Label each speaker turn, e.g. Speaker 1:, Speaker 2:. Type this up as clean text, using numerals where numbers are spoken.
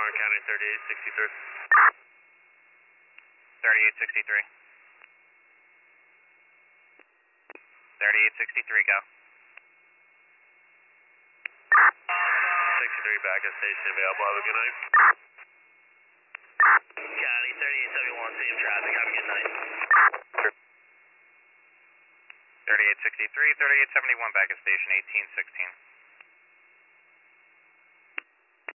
Speaker 1: County 3863.
Speaker 2: 3863. 3863, go.
Speaker 1: 63 back at station available. Have a good night.
Speaker 3: County 3871, same traffic. Have a good night.
Speaker 2: 3863, 3871, back at station 1816.